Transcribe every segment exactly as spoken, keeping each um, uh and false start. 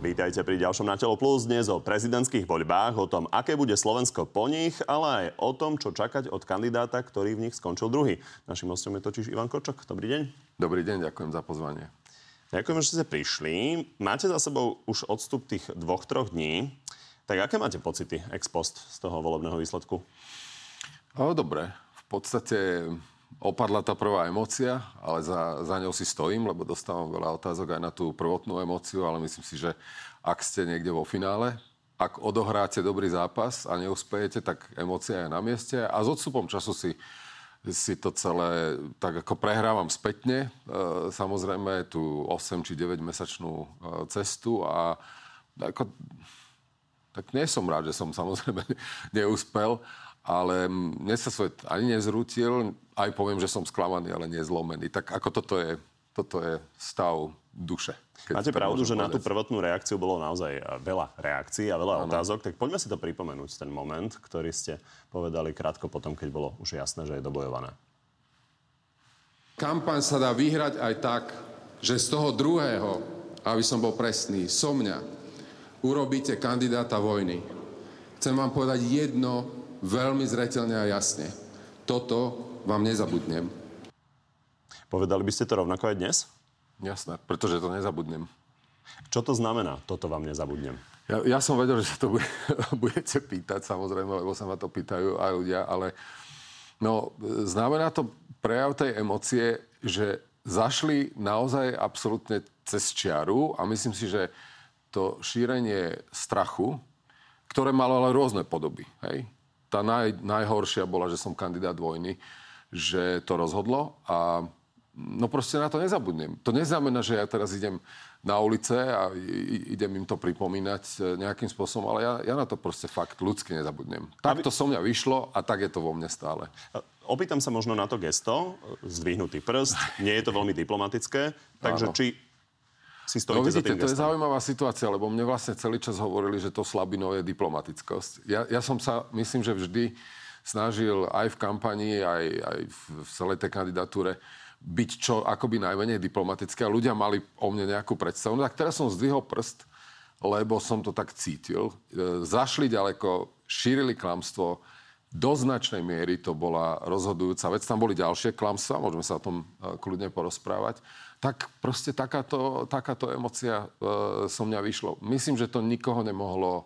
Vítajte pri ďalšom Na telo plus, dnes o prezidentských voľbách, o tom, aké bude Slovensko po nich, ale aj o tom, čo čakať od kandidáta, ktorý v nich skončil druhý. Naším hostom je totiž Ivan Korčok. Dobrý deň. Dobrý deň, ďakujem za pozvanie. Ďakujem, že ste prišli. Máte za sebou už odstup tých dvoch, troch dní. Tak aké máte pocity ex post z toho volebného výsledku? O, dobre. V podstate opadla tá prvá emócia, ale za, za ňou si stojím, lebo dostávam veľa otázok aj na tú prvotnú emóciu, ale myslím si, že ak ste niekde vo finále, ak odohráte dobrý zápas a neuspejete, tak emócia je na mieste a s odstupom času si, si to celé tak ako prehrávam spätne. E, samozrejme tú osem či deväť mesačnú e, cestu a ako, tak nie som rád, že som samozrejme neúspel, ale mne sa svet ani nezrútil, aj poviem, že som sklamaný, ale nie zlomený. Tak ako toto je, toto je stav duše. Máte pravdu, že na tú prvotnú reakciu bolo naozaj veľa reakcií a veľa ano. otázok, tak poďme si to pripomenúť, ten moment, ktorý ste povedali krátko potom, keď bolo už jasné, že je dobojované. Kampaň sa dá vyhrať aj tak, že z toho druhého, aby som bol presný, so mňa, urobíte kandidáta vojny. Chcem vám povedať jedno veľmi zreteľne a jasne. Toto vám nezabudnem. Povedali by ste to rovnako aj dnes? Jasné, pretože to nezabudnem. Čo to znamená, toto vám nezabudnem? Ja, ja som vedel, že sa to bude, budete pýtať, samozrejme, lebo sa ma to pýtajú aj ľudia, ale no, znamená to prejav tej emócie, že zašli naozaj absolútne cez čiaru a myslím si, že to šírenie strachu, ktoré malo ale rôzne podoby, hej? Tá naj, najhoršia bola, že som kandidát vojny, že to rozhodlo a no proste na to nezabudnem. To neznamená, že ja teraz idem na ulice a idem im to pripomínať nejakým spôsobom, ale ja, ja na to proste fakt ľudsky nezabudnem. Takto so mňa vyšlo a tak je to vo mne stále. Opýtam sa možno na to gesto, zdvihnutý prst, nie je to veľmi diplomatické, takže Áno. či si stojíte no vidíte, za tým to gestom? je zaujímavá situácia, lebo mne vlastne celý čas hovorili, že to slabinou je diplomatickosť. Ja, ja som sa, myslím, že vždy snažil aj v kampanii, aj, aj v celej tej kandidatúre byť čo akoby najmenej diplomatické a ľudia mali o mne nejakú predstavu. No tak teraz som zdvihol prst, lebo som to tak cítil. Zašli ďaleko, šírili klamstvo. Do značnej miery to bola rozhodujúca vec. Tam boli ďalšie klamstvá, môžeme sa o tom kľudne porozprávať. Tak proste takáto, takáto emócia e, so mňa vyšlo. Myslím, že to nikoho nemohlo,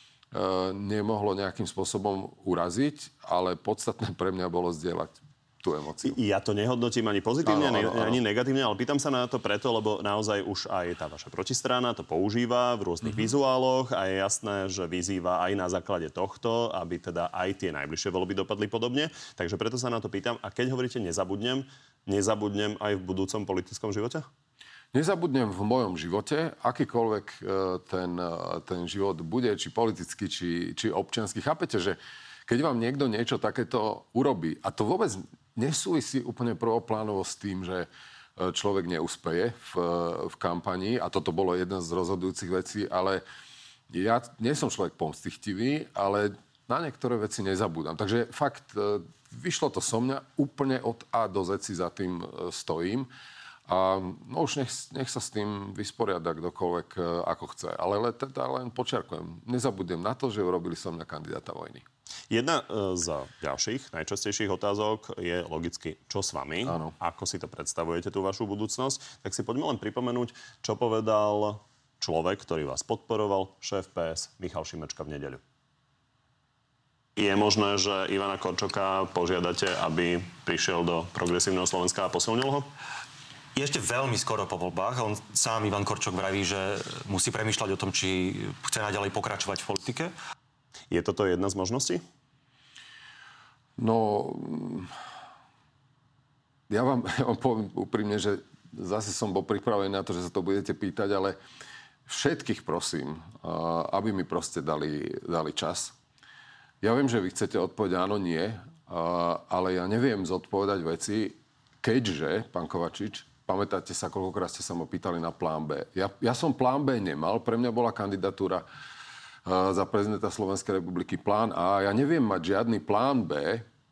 e, nemohlo nejakým spôsobom uraziť, ale podstatné pre mňa bolo zdieľať tú emóciu. Ja to nehodnotím ani pozitívne, áno, áno, áno. ani negatívne, ale pýtam sa na to preto, lebo naozaj už aj tá vaša protistrana to používa v rôznych mm-hmm. vizuáloch a je jasné, že vyzýva aj na základe tohto, aby teda aj tie najbližšie voľby dopadli podobne. Takže preto sa na to pýtam. A keď hovoríte nezabudnem, nezabudnem aj v budúcom politickom živote? Nezabudnem v mojom živote, akýkoľvek ten, ten život bude, či politický, či, či občiansky. Chápete, že keď vám niekto niečo takéto urobí, a to vôbec nesúvisí úplne prvoplánovo s tým, že človek neúspeje v, v kampanii, a toto bolo jedna z rozhodujúcich vecí, ale ja nie som človek pomstichtivý, ale na niektoré veci nezabúdam. Takže fakt, vyšlo to so mňa, úplne od A do Z si za tým stojím. A no už nech, nech sa s tým vysporiada kdokoľvek ako chce. Ale le, teda len počiarkujem, nezabudnem na to, že urobili so mňa kandidáta vojny. Jedna z ďalších, najčastejších otázok je logicky, čo s vami? Áno. Ako si to predstavujete, tú vašu budúcnosť? Tak si poďme len pripomenúť, čo povedal človek, ktorý vás podporoval, šéf pé es Michal Šimečka v nedeľu. Je možné, že Ivana Korčoka požiadate, aby prišiel do Progresívneho Slovenska a posilnil ho? Je ešte veľmi skoro po voľbách. On sám, Ivan Korčok, vraví, že musí premýšľať o tom, či chce naďalej pokračovať v politike. Je toto jedna z možností? No, ja vám, ja vám poviem úprimne, že zase som bol pripravený na to, že sa to budete pýtať, ale všetkých prosím, aby mi proste dali, dali čas. Ja viem, že vy chcete odpovedať áno, nie, ale ja neviem zodpovedať veci, keďže, pán Kovačič, pamätáte sa, koľkokrát ste sa ma pýtali na plán B. Ja, ja som plán B nemal, pre mňa bola kandidatúra za prezidenta Slovenskej republiky plán A. Ja neviem mať žiadny plán B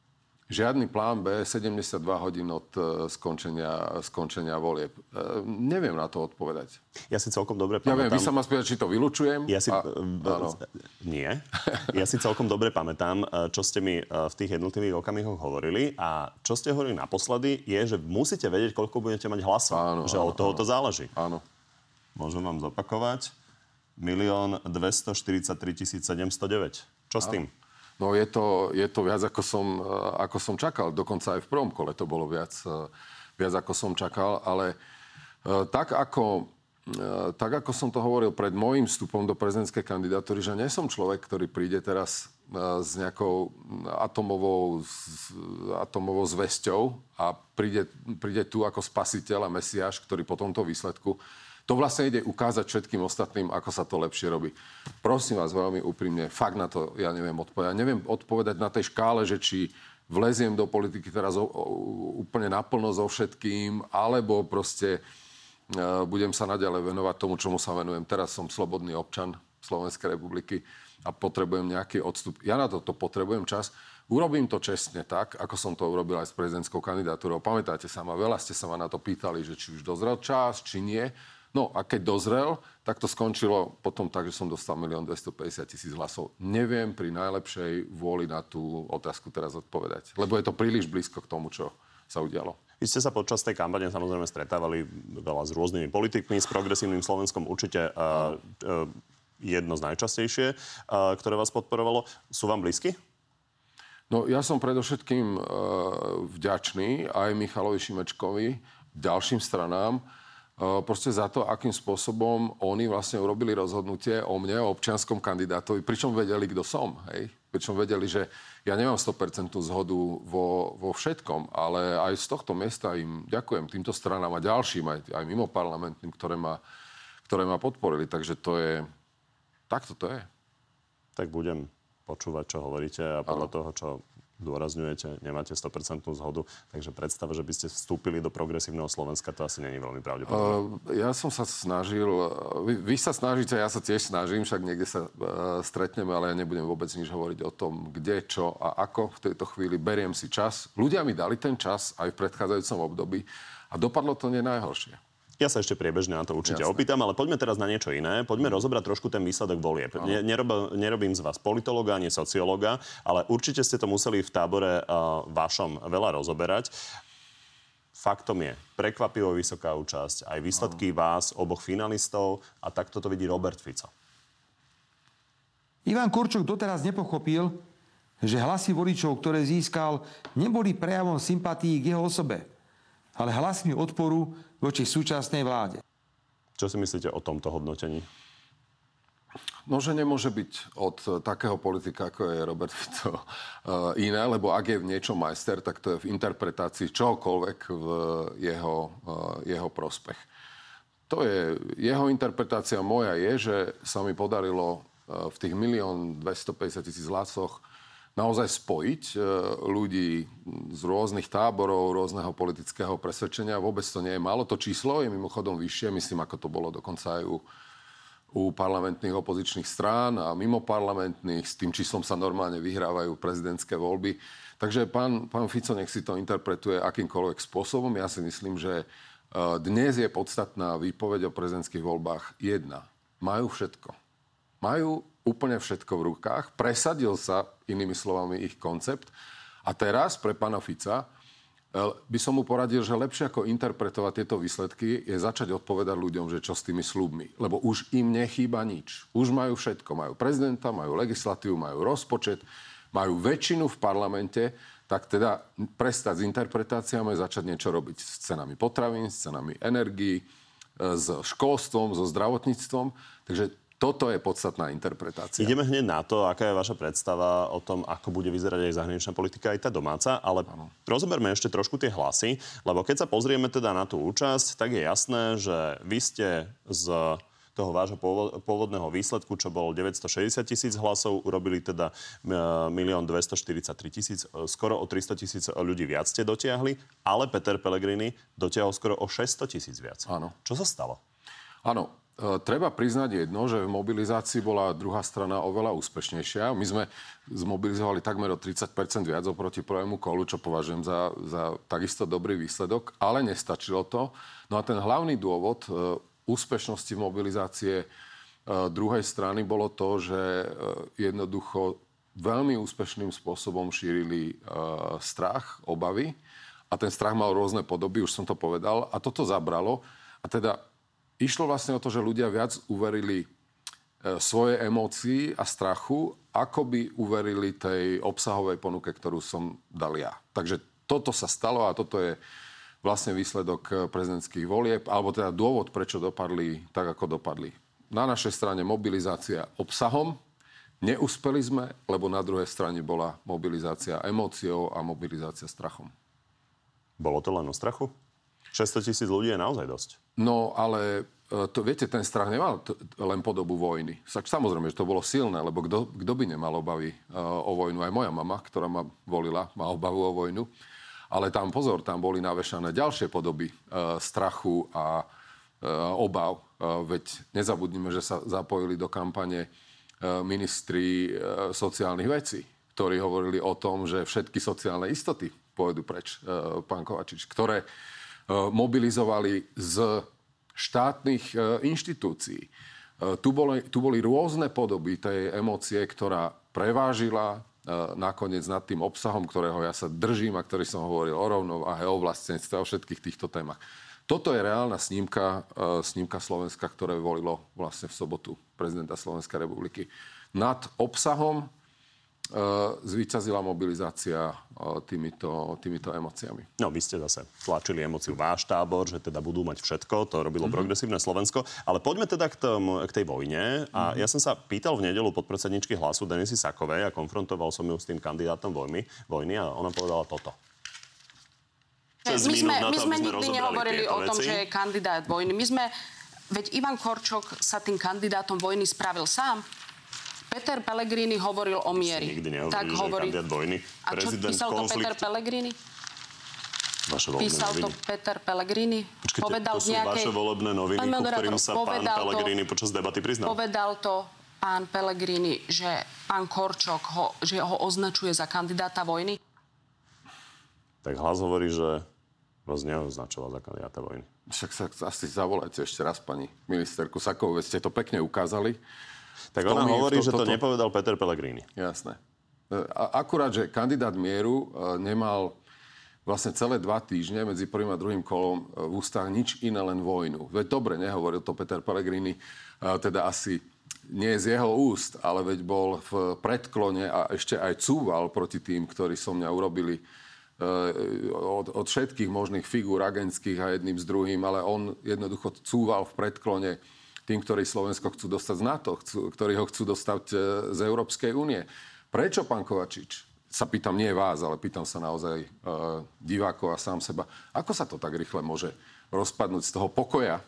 Žiadny plán B, sedemdesiatdva hodín od uh, skončenia, skončenia volieb. Uh, neviem na to odpovedať. Ja si celkom dobre pamätám... Ja viem, vy sa ma spýtať, či to vylučujem. Ja si... A... Uh, nie. Ja si celkom dobre pamätám, čo ste mi v tých jednotlivých okamihoch hovorili. A čo ste hovorili naposledy, je, že musíte vedieť, koľko budete mať hlasov. Áno, že áno, od toho áno. to záleží. Áno. Môžem vám zopakovať. milión dvestoštyridsaťtri tisíc sedemstodeväť. Čo s tým? No je to, je to viac, ako som, ako som čakal. Dokonca aj v prvom kole to bolo viac, viac ako som čakal. Ale tak ako, tak, ako som to hovoril pred môjim vstupom do prezidentskej kandidatúry, že nie som človek, ktorý príde teraz s nejakou atomovou, atomovou zvesťou a príde, príde tu ako spasiteľ a mesiáš, ktorý po tomto výsledku to vlastne ide ukázať všetkým ostatným, ako sa to lepšie robí. Prosím vás veľmi úprimne, fakt na to ja neviem odpovedať. Neviem odpovedať na tej škále, že či vleziem do politiky teraz o, o, úplne naplno so všetkým, alebo proste e, budem sa naďalej venovať tomu, čomu sa venujem. Teraz som slobodný občan Slovenskej republiky a potrebujem nejaký odstup. Ja na toto potrebujem čas. Urobím to čestne tak, ako som to urobil aj s prezidentskou kandidatúrou. Pamätáte sa ma, veľa ste sa ma na to pýtali, že či už dozrel čas, či nie. No a keď dozrel, tak to skončilo potom tak, že som dostal milión dvestopäťdesiat tisíc hlasov. Neviem pri najlepšej vôli na tú otázku teraz odpovedať. Lebo je to príliš blízko k tomu, čo sa udialo. Vy ste sa počas tej kampane samozrejme stretávali veľa s rôznymi politikmi, s Progresívnym Slovenskom určite uh, uh, jedno z najčastejšie, uh, ktoré vás podporovalo. Sú vám blízky? No ja som predovšetkým uh, vďačný aj Michalovi Šimečkovi, ďalším stranám, proste za to, akým spôsobom oni vlastne urobili rozhodnutie o mne, o občianskom kandidátovi, pričom vedeli, kto som, hej? Pričom vedeli, že ja nemám sto percent zhodu vo, vo všetkom, ale aj z tohto miesta im ďakujem týmto stranám a ďalším, aj, aj mimo parlamentným, ktoré ma, ktoré ma podporili. Takže to je... Takto to je. Tak budem počúvať, čo hovoríte a podľa ano. toho, čo dôrazňujete, nemáte sto percent zhodu, takže predstava, že by ste vstúpili do Progresívneho Slovenska, to asi není veľmi pravdepodobné. Uh, ja som sa snažil, vy, vy sa snažíte, ja sa tiež snažím, však niekde sa uh, stretneme, ale ja nebudem vôbec nič hovoriť o tom, kde, čo a ako v tejto chvíli. Beriem si čas. Ľudia mi dali ten čas aj v predchádzajúcom období a dopadlo to nie najhoršie. Ja sa ešte priebežne na to určite Jasne. opýtam, ale poďme teraz na niečo iné. Poďme rozobrať trošku ten výsledok volieb. Ne, nerob, nerobím z vás politológa ani sociológa, ale určite ste to museli v tábore uh, vašom veľa rozoberať. Faktom je, prekvapivo vysoká účasť, aj výsledky Aha. vás, oboch finalistov, a takto to vidí Robert Fico. Ivan Korčok doteraz nepochopil, že hlasy voličov, ktoré získal, neboli prejavom sympatií k jeho osobe, ale hlasmi odporu voči súčasnej vláde. Čo si myslíte o tomto hodnotení? No, že nemôže byť od takého politika, ako je Robert Fico, iné, lebo ak je v niečom majster, tak to je v interpretácii čohokoľvek v jeho, jeho prospech. To je jeho interpretácia. Moja je, že sa mi podarilo v tých milión dvestopäťdesiat tisíc hlasoch naozaj spojiť ľudí z rôznych táborov, rôzneho politického presvedčenia. Vôbec to nie je málo. To číslo je mimochodom vyššie, myslím, ako to bolo dokonca aj u, u parlamentných opozičných strán a mimo parlamentných. S tým číslom sa normálne vyhrávajú prezidentské voľby. Takže pán, pán Fico nech si to interpretuje akýmkoľvek spôsobom. Ja si myslím, že dnes je podstatná výpoveď o prezidentských voľbách jedna. Majú všetko. Majú úplne všetko v rukách. Presadil sa, inými slovami, ich koncept. A teraz pre pána Fica by som mu poradil, že lepšie ako interpretovať tieto výsledky je začať odpovedať ľuďom, že čo s tými sľubmi. Lebo už im nechýba nič. Už majú všetko. Majú prezidenta, majú legislatívu, majú rozpočet, majú väčšinu v parlamente. Tak teda prestať s interpretáciami a začať niečo robiť s cenami potravín, s cenami energií, s školstvom, so zdravotníctvom. Takže toto je podstatná interpretácia. Ideme hneď na to, aká je vaša predstava o tom, ako bude vyzerať aj zahraničná politika, aj tá domáca, ale ano. rozoberme ešte trošku tie hlasy, lebo keď sa pozrieme teda na tú účasť, tak je jasné, že vy ste z toho vášho pôvodného výsledku, čo bol deväťstošesťdesiat tisíc hlasov, urobili teda milión dvestoštyridsaťtri tisíc, skoro o tristo tisíc ľudí viac ste dotiahli, ale Peter Pellegrini dotiahol skoro o šesťsto tisíc viac. Áno. Čo sa stalo? Áno. treba priznať jedno, že v mobilizácii bola druhá strana oveľa úspešnejšia. My sme zmobilizovali takmer o tridsať percent viac oproti prvému kolu, čo považujem za, za takisto dobrý výsledok, ale nestačilo to. No a ten hlavný dôvod uh, úspešnosti mobilizácie uh, druhej strany bolo to, že uh, jednoducho veľmi úspešným spôsobom šírili uh, strach, obavy. A ten strach mal rôzne podoby, už som to povedal. A toto zabralo. A teda išlo vlastne o to, že ľudia viac uverili e, svoje emócii a strachu, ako by uverili tej obsahovej ponuke, ktorú som dal ja. Takže toto sa stalo a toto je vlastne výsledok prezidentských volieb, alebo teda dôvod, prečo dopadli tak, ako dopadli. Na našej strane mobilizácia obsahom. Neúspeli sme, lebo na druhej strane bola mobilizácia emóciou a mobilizácia strachom. Bolo to len o strachu? šesťsto tisíc ľudí je naozaj dosť. No, ale to, viete, ten strach nemal t- len podobu vojny. Samozrejme, že to bolo silné, lebo kto, kto by nemal obavy uh, o vojnu? Aj moja mama, ktorá ma volila, má obavu o vojnu. Ale tam, pozor, tam boli navešané ďalšie podoby uh, strachu a uh, obav. Uh, veď nezabudnime, že sa zapojili do kampane uh, ministri uh, sociálnych vecí, ktorí hovorili o tom, že všetky sociálne istoty pôjdu preč, uh, pán Kovačič, ktoré uh, mobilizovali z štátnych uh, inštitúcií. Uh, tu, boli, tu boli rôzne podoby tej emócie, ktorá prevážila uh, nakoniec nad tým obsahom, ktorého ja sa držím a ktorý som hovoril o rovnováhe, o vlastníctve, o všetkých týchto témach. Toto je reálna snímka, uh, snímka Slovenska, ktoré volilo vlastne v sobotu prezidenta Slovenskej republiky. Nad obsahom zvíťazila mobilizácia týmito, týmito emóciami. No, vy ste zase tlačili emóciu váš tábor, že teda budú mať všetko, to robilo mm-hmm. progresívne Slovensko. Ale poďme teda k, tom, k tej vojne. A mm-hmm. ja som sa pýtal v nedeľu podpredsedničky Hlasu Denisy Sakovej a konfrontoval som ju s tým kandidátom vojny, vojny a ona povedala toto. My sme, my sme nikdy nehovorili o tom, veci. Že je kandidát vojny. My sme, veď Ivan Korčok sa tým kandidátom vojny spravil sám. Peter Pellegrini hovoril o miery. Nikdy nehovorili, tak že hovorí... je kandidát vojny. A čo písal to Peter Pellegrini? Vaše volebné písal noviny. to Peter Pellegrini? Počkejte, povedal to sú nejakej... vaše volebné noviny, ku ktorým sa pán Pellegrini to, počas debaty priznal. Povedal to pán Pellegrini, že pán Korčok ho, že ho označuje za kandidáta vojny? Tak Hlas hovorí, že vás neoznačoval za kandidáta vojny. Však sa asi zavolajte ešte raz pani ministerku Sakovú, veď ste to pekne ukázali. Tak ona hovorí, to, že to, to nepovedal Peter Pellegrini. Jasné. A, akurát, že kandidát mieru nemal vlastne celé dva týždne medzi prvým a druhým kolom v ústach nič iné, len vojnu. Veď dobre, nehovoril to Peter Pellegrini, teda asi nie z jeho úst, ale veď bol v predklone a ešte aj cúval proti tým, ktorí so mňa urobili od, od všetkých možných figúr agentských a jedným s druhým, ale on jednoducho cúval v predklone tým, ktorí Slovensko chcú dostať z NATO, chcú, ktorí ho chcú dostať z Európskej únie. Prečo, pán Kovačič? Sa pýtam nie vás, ale pýtam sa naozaj e, divákov a sám seba. Ako sa to tak rýchle môže rozpadnúť z toho pokoja, e,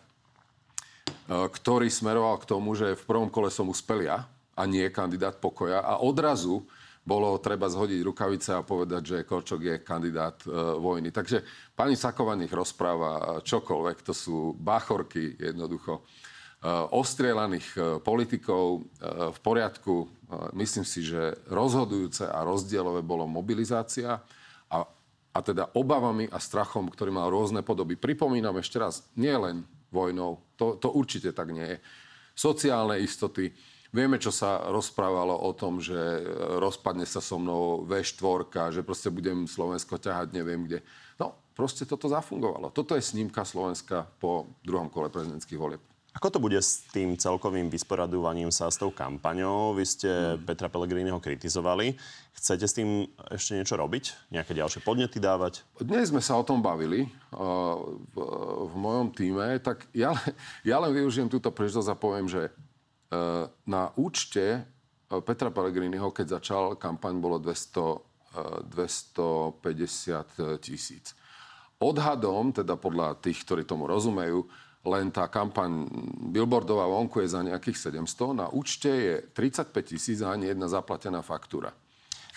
ktorý smeroval k tomu, že v prvom kole som uspel ja a nie kandidát pokoja a odrazu bolo treba zhodiť rukavice a povedať, že Korčok je kandidát e, vojny. Takže pani Saková nech rozpráva čokoľvek, to sú báchorky jednoducho. Ostrielaných politikov v poriadku. Myslím si, že rozhodujúce a rozdielové bolo mobilizácia a, a teda obavami a strachom, ktorý mal rôzne podoby. Pripomínam ešte raz, nie len vojnou, to, to určite tak nie je. Sociálne istoty. Vieme, čo sa rozprávalo o tom, že rozpadne sa so mnou vé štyri, že proste budem Slovensko ťahať neviem kde. No, proste toto zafungovalo. Toto je snímka Slovenska po druhom kole prezidentských volieb. Ako to bude s tým celkovým vysporadovaním sa s tou kampaňou? Vy ste hmm. Petra Pellegriniho kritizovali. Chcete s tým ešte niečo robiť? Nejaké ďalšie podnety dávať? Dnes sme sa o tom bavili uh, v, v mojom týme. Tak ja, ja len využijem túto príležitosť a poviem, že uh, na účte Petra Pellegriniho, keď začal kampaň, bolo dvesto, uh, dvestopäťdesiat tisíc. Odhadom, teda podľa tých, ktorí tomu rozumejú, len tá kampaň billboardová vonku je za nejakých sedemsto. Na účte je tridsaťpäť tisíc a ani jedna zaplatená faktúra.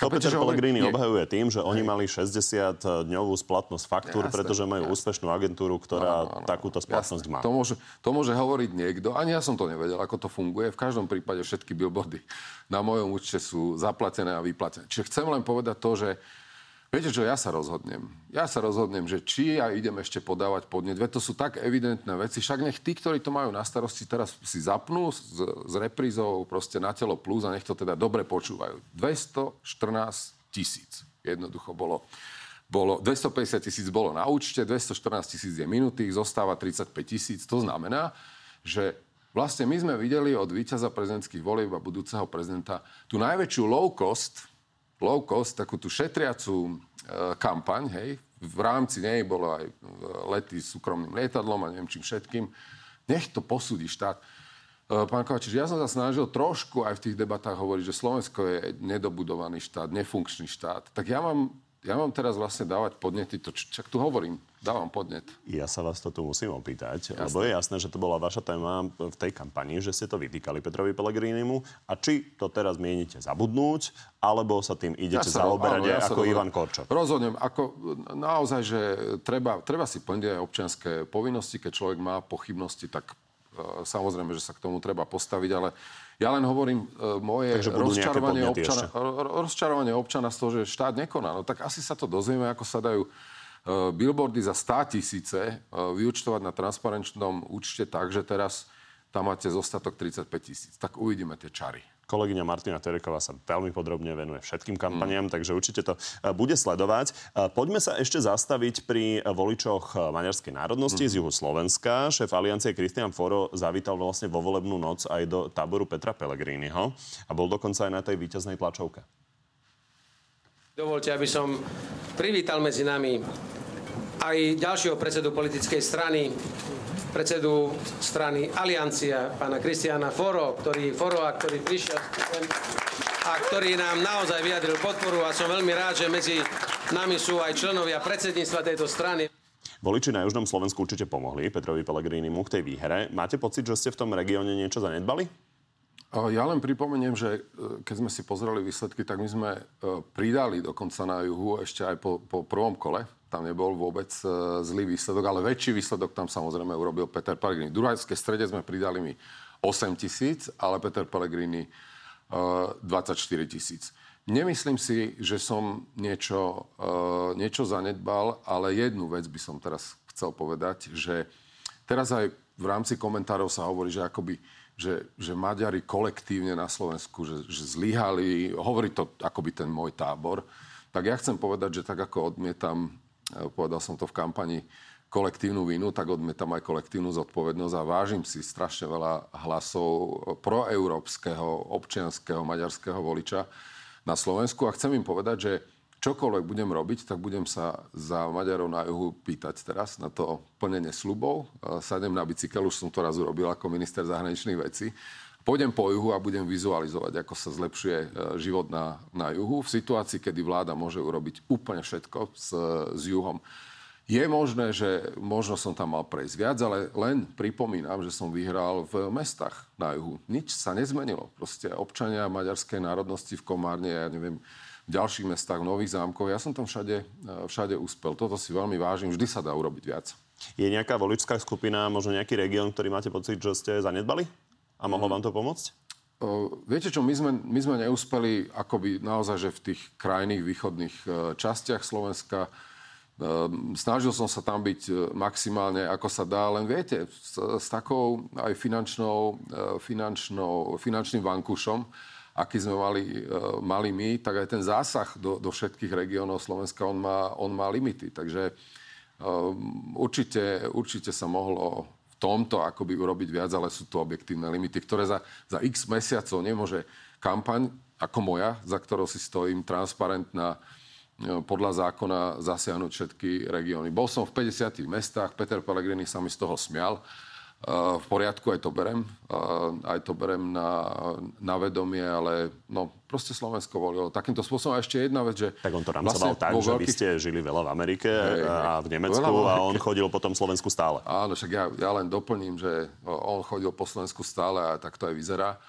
To Peter Pellegrini obhajuje tým, že oni mali šesťdesiatdňovú splatnosť faktúr, jasne, pretože majú jasne. úspešnú agentúru, ktorá no, no, no, takúto splatnosť jasne. má. To môže, to môže hovoriť niekto. Ani ja som to nevedel, ako to funguje. V každom prípade všetky billboardy na mojom účte sú zaplatené a vyplatené. Čiže chcem len povedať to, že viete čo, ja sa rozhodnem. Ja sa rozhodnem, že či ja idem ešte podávať podnet. Veď to sú tak evidentné veci. Však nech tí, ktorí to majú na starosti, teraz si zapnú s, s reprízou proste na Telo plus a nech to teda dobre počúvajú. dvestoštrnásť tisíc jednoducho bolo. bolo dvestopäťdesiat tisíc bolo na účte, dvestoštrnásť tisíc je minutých, zostáva tridsaťpäť tisíc. To znamená, že vlastne my sme videli od víťaza prezidentských volieb a budúceho prezidenta tú najväčšiu low cost low cost, takú tú šetriacú e, kampaň, hej, v rámci nej bolo aj lety s súkromným lietadlom a neviem čím všetkým. Nech to posúdi štát. E, pán Kovačič, ja som sa snažil trošku aj v tých debatách hovoriť, že Slovensko je nedobudovaný štát, nefunkčný štát. Tak ja mám, ja mám teraz vlastne dávať podnety, to čak tu hovorím, dávam podnet. Ja sa vás to tu musím opýtať, jasné. lebo je jasné, že to bola vaša téma v tej kampani, že ste to vytýkali Petrovi Pellegrinimu. A či to teraz mienite zabudnúť, alebo sa tým idete ja zaoberať ja ako rozhodnem. Ivan Korčok? Rozhodnem. Ako, naozaj, že treba, treba si plniť aj občianske povinnosti. Keď človek má pochybnosti, tak e, samozrejme, že sa k tomu treba postaviť, ale ja len hovorím e, moje rozčarovanie občana, rozčarovanie občana z toho, že štát nekoná. No tak asi sa to dozvieme, ako sa dajú billboardy za státisíce vyúčtovať na transparenčnom účte tak, že teraz tam máte zostatok tridsaťpäť tisíc. Tak uvidíme tie čary. Kolegyňa Martina Tereková sa veľmi podrobne venuje všetkým kampaniám, mm. takže určite to bude sledovať. Poďme sa ešte zastaviť pri voličoch maďarskej národnosti mm. z juhu Slovenska. Šéf aliancie Kristián Foro zavítal vlastne vo volebnú noc aj do táboru Petra Pellegriniho a bol dokonca aj na tej víťaznej tlačovke. Dovoľte, aby som privítal medzi nami aj ďalšieho predsedu politickej strany, predsedu strany Aliancia, pána Kristiána Foro, ktorý, Foroa, ktorý prišiel a ktorý nám naozaj vyjadril podporu a som veľmi rád, že medzi nami sú aj členovia predsedníctva tejto strany. Voliči na južnom Slovensku určite pomohli Petrovi Pellegrinimu k tej výhre. Máte pocit, že ste v tom regióne niečo zanedbali? Ja len pripomeniem, že keď sme si pozreli výsledky, tak my sme pridali dokonca na juhu ešte aj po, po prvom kole. Tam nebol vôbec zlý výsledok, ale väčší výsledok tam samozrejme urobil Peter Pellegrini. V druhajskej strede sme pridali mi osem tisíc, ale Peter Pellegrini dvadsaťštyri tisíc. Nemyslím si, že som niečo, niečo zanedbal, ale jednu vec by som teraz chcel povedať, že teraz aj v rámci komentárov sa hovorí, že akoby Že, že Maďari kolektívne na Slovensku, že, že zlyhali, hovorí to akoby ten môj tábor, tak ja chcem povedať, že tak ako odmietam, povedal som to v kampani, kolektívnu vinu, tak odmietam aj kolektívnu zodpovednosť a vážim si strašne veľa hlasov proeurópskeho, občianskeho, maďarského voliča na Slovensku a chcem im povedať, že čokoľvek budem robiť, tak budem sa za Maďarov na juhu pýtať teraz na to plnenie sľubov. Sadnem na bicykel, už som to raz urobil ako minister zahraničných vecí. Pôjdem po juhu a budem vizualizovať, ako sa zlepšuje život na, na juhu. V situácii, kedy vláda môže urobiť úplne všetko s, s juhom. Je možné, že možno som tam mal prejsť viac, ale len pripomínam, že som vyhral v mestách na juhu. Nič sa nezmenilo. Proste občania maďarskej národnosti v Komárne, ja neviem, v ďalších mestách, v Nových Zámkoch. Ja som tam všade, všade uspel. Toto si veľmi vážim. Vždy sa dá urobiť viac. Je nejaká voličská skupina, možno nejaký región, ktorý máte pocit, že ste zanedbali? A mohlo vám to pomôcť? Uh, viete čo, my sme, my sme neúspeli akoby naozaj, že v tých krajných východných uh, častiach Slovenska. Uh, snažil som sa tam byť maximálne, ako sa dá, len viete, s, s takou aj finančnou, uh, finančnou, finančným vankúšom, aký sme mali, uh, mali my, tak aj ten zásah do, do všetkých regiónov Slovenska, on má, on má limity. Takže uh, určite, určite sa mohlo v tomto akoby urobiť viac, ale sú to objektívne limity, ktoré za, za x mesiacov nemôže kampaň ako moja, za ktorou si stojím, transparentná, uh, podľa zákona zasiahnuť všetky regióny. Bol som v päťdesiatich mestách, Peter Pellegrini sa mi z toho smial. Uh, v poriadku, aj to berem. Uh, aj to berem na, na vedomie, ale no, proste Slovensko volilo takýmto spôsobom. A ešte jedna vec, že... Tak on to rámcoval vlastne tak, že veľkých... vy ste žili veľa v Amerike hej, a v Nemecku a on chodil po tom Slovensku stále. Áno, však ja, ja len doplním, že on chodil po Slovensku stále a tak to aj vyzerá.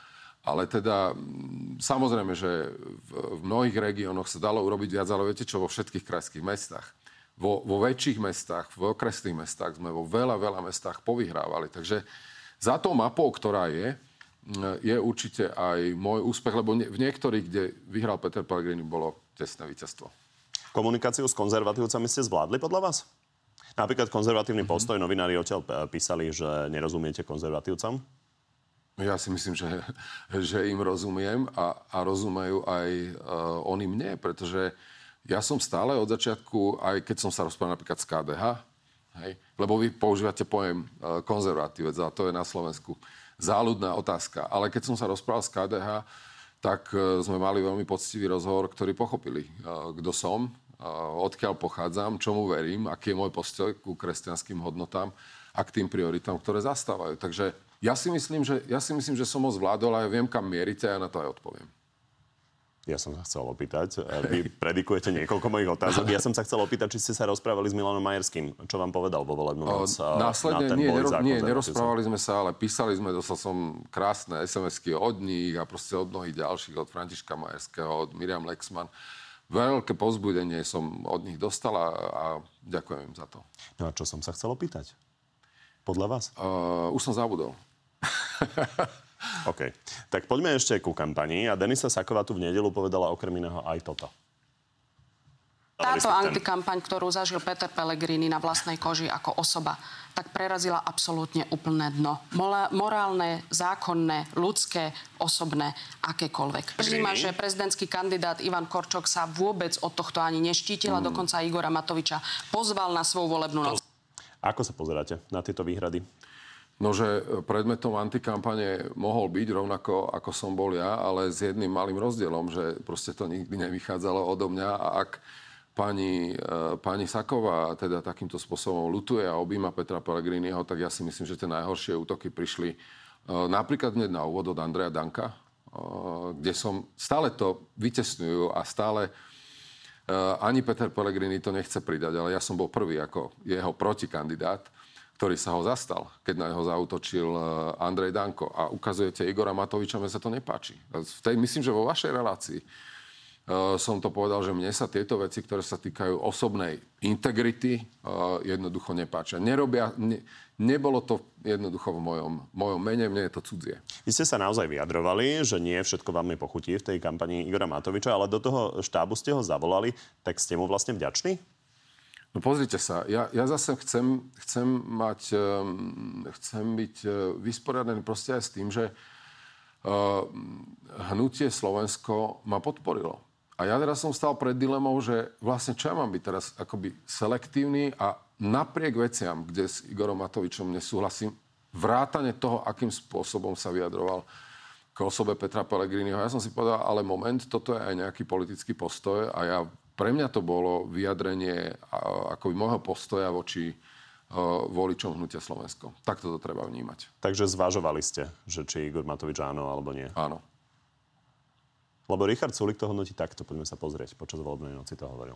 Ale teda, samozrejme, že v, v mnohých regiónoch sa dalo urobiť viac, ale viete čo, vo všetkých krajských mestách. Vo, vo väčších mestách, v okresných mestách sme vo veľa, veľa mestách povyhrávali. Takže za tou mapou, ktorá je, je určite aj môj úspech, lebo v niektorých, kde vyhral Peter Pellegrini, bolo tesné víťazstvo. Komunikáciu s konzervatívcami ste zvládli podľa vás? Napríklad konzervatívny Mm-hmm. postoj, novinári odtiaľ písali, že nerozumiete konzervatívcom? Ja si myslím, že, že im rozumiem a, a rozumejú aj uh, oni mne, pretože ja som stále od začiatku, aj keď som sa rozprával napríklad z ká dé há, hej, lebo vy používate pojem uh, konzervatívec a to je na Slovensku záľudná otázka. Ale keď som sa rozprával z ká dé há, tak uh, sme mali veľmi poctivý rozhovor, ktorý pochopili, uh, kto som, uh, odkiaľ pochádzam, čomu verím, aký je môj postoj ku kresťanským hodnotám a k tým prioritám, ktoré zastávajú. Takže Ja si, myslím, že, ja si myslím, že som ho zvládol a ja viem, kam mierite a ja na to aj odpoviem. Ja som sa chcel opýtať. Vy predikujete niekoľko mojich otázok. Ja som sa chcel opýtať, či ste sa rozprávali s Milanom Majerským. Čo vám povedal vo volebnú noc? Následne na ten nie, boj nero, za nie, konzervatívcov? nerozprávali sme sa, ale písali sme, dostal som krásne es em esky od nich a proste od mnohých ďalších, od Františka Majerského, od Miriam Lexman. Veľké povzbudenie som od nich dostal a, a ďakujem im za to. No a čo som sa chcel opýtať? Podľa vás? Uh, už som zabudol. OK. Tak poďme ešte ku kampanii. A Denisa Saková tu v nedeľu povedala okrem iného aj toto. Táto antikampaň, ktorú zažil Peter Pellegrini na vlastnej koži ako osoba, tak prerazila absolútne úplné dno. Morálne, zákonné, ľudské, osobné, akékoľvek. Každý má, že prezidentský kandidát Ivan Korčok sa vôbec od tohto ani neštítil a mm. dokonca Igora Matoviča pozval na svoju volebnú noc. Ako sa pozeráte na tieto výhrady? No, že predmetom antikampane mohol byť rovnako, ako som bol ja, ale s jedným malým rozdielom, že proste to nikdy nevychádzalo odo mňa a ak pani, pani Saková teda takýmto spôsobom ľutuje a objíma Petra Pellegriniho, tak ja si myslím, že tie najhoršie útoky prišli napríklad hneď na úvod od Andreja Danka, kde som stále to vytesňujú a stále ani Peter Pellegrini to nechce pridať, ale ja som bol prvý ako jeho protikandidát, ktorý sa ho zastal, keď na neho zaútočil Andrej Danko. A ukazujete Igora Matoviča, mne sa to nepáči. V tej, myslím, že vo vašej relácii uh, som to povedal, že mne sa tieto veci, ktoré sa týkajú osobnej integrity, uh, jednoducho nepáčia. Nerobia, ne, nebolo to jednoducho v mojom, mojom mene, mne je to cudzie. Vy ste sa naozaj vyjadrovali, že nie všetko vám nepochutí v tej kampanii Igora Matoviča, ale do toho štábu ste ho zavolali, tak ste mu vlastne vďační? No pozrite sa, ja, ja zase chcem, chcem mať, um, chcem byť uh, vysporiadaný proste aj s tým, že uh, hnutie Slovensko ma podporilo. A ja teraz som stal pred dilemou, že vlastne čo ja mám byť teraz akoby selektívny a napriek veciam, kde s Igorom Matovičom nesúhlasím, vrátane toho, akým spôsobom sa vyjadroval k osobe Petra Pellegriniho. Ja som si povedal, ale moment, toto je aj nejaký politický postoj a ja pre mňa to bolo vyjadrenie akoby môjho postoja voči uh, voličom hnutia Slovensko. Takto to treba vnímať. Takže zvažovali ste, že či Igor Matovič áno alebo nie? Áno. Lebo Richard Sulík to hodnotí takto. Poďme sa pozrieť. Počas volebnej noci to hovoril.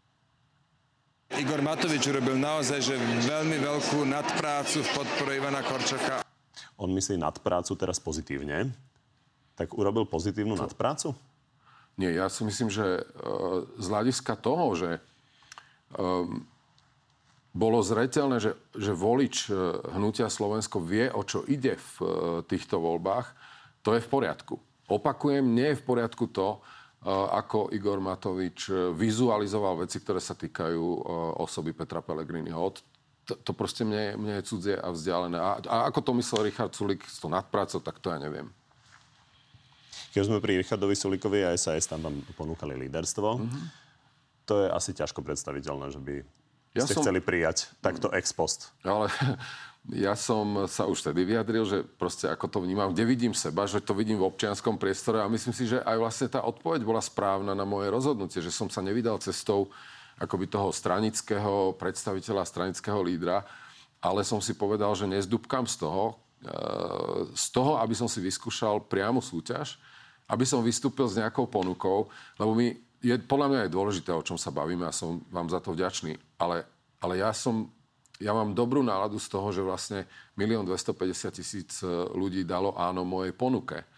Igor Matovič urobil naozaj že veľmi veľkú nadprácu v podpore Ivana Korčoka. On myslí nadprácu teraz pozitívne. Tak urobil pozitívnu to... nadprácu? Nie, ja si myslím, že uh, z hľadiska toho, že um, bolo zreteľné, že, že volič uh, hnutia Slovensko vie, o čo ide v uh, týchto voľbách, to je v poriadku. Opakujem, nie je v poriadku to, uh, ako Igor Matovič vizualizoval veci, ktoré sa týkajú uh, osoby Petra Pellegriniho. To, to proste mne, mne je cudzie a vzdialené. A, a ako to myslel Richard Sulík s tou nadprácou, tak to ja neviem. Keď sme pri Richardovi Sulíkovi a es a es, tam vám ponúkali líderstvo. Mm-hmm. To je asi ťažko predstaviteľné, že by ja ste som... chceli prijať takto ex post. Ale ja som sa už tedy vyjadril, že proste ako to vnímam, kde vidím seba, že to vidím v občianskom priestore a myslím si, že aj vlastne tá odpoveď bola správna na moje rozhodnutie, že som sa nevydal cestou akoby toho stranického predstaviteľa, stranického lídra, ale som si povedal, že nezdúbkam z toho, z toho, aby som si vyskúšal priamu súťaž, aby som vystúpil s nejakou ponukou, lebo mi je, podľa mňa je dôležité, o čom sa bavíme a som vám za to vďačný, ale, ale ja som, ja mám dobrú náladu z toho, že vlastne milión dvestopäťdesiat tisíc ľudí dalo áno mojej ponuke.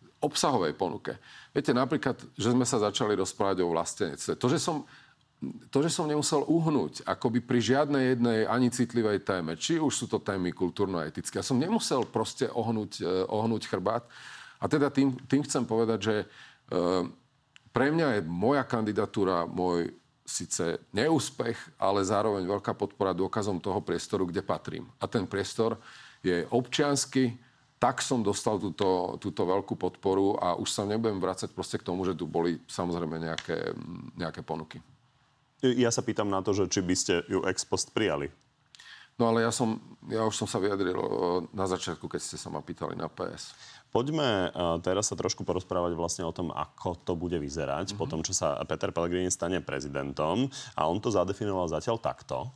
obsahovej ponuke. Viete, napríklad, že sme sa začali rozprávať o vlastenectve. To, že som, to, že som nemusel uhnúť akoby pri žiadnej jednej ani citlivej téme, či už sú to témy kultúrno-etické, ja som nemusel proste ohnúť, ohnúť chrbát. A teda tým, tým chcem povedať, že e, pre mňa je moja kandidatúra môj síce neúspech, ale zároveň veľká podpora dôkazom toho priestoru, kde patrím. A ten priestor je občiansky. Tak som dostal túto, túto veľkú podporu a už sa nebudem vracať proste k tomu, že tu boli samozrejme nejaké, nejaké ponuky. Ja sa pýtam na to, že či by ste ju ex post prijali. No ale ja, som, ja už som sa vyjadril na začiatku, keď ste sa ma pýtali na pé es. Poďme teraz sa trošku porozprávať vlastne o tom, ako to bude vyzerať, mm-hmm. po tom, čo sa Peter Pellegrini stane prezidentom. A on to zadefinoval zatiaľ takto.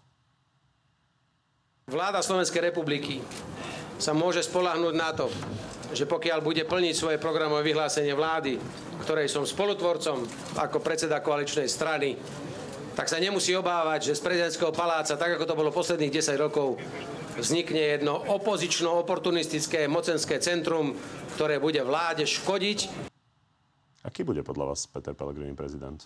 Vláda Slovenskej republiky sa môže spoľahnúť na to, že pokiaľ bude plniť svoje programové vyhlásenie vlády, ktorej som spolutvorcom ako predseda koaličnej strany, tak sa nemusí obávať, že z prezidentského paláca, tak ako to bolo posledných desať rokov, vznikne jedno opozično-oportunistické mocenské centrum, ktoré bude vláde škodiť. Aký bude podľa vás Peter Pellegrini prezident?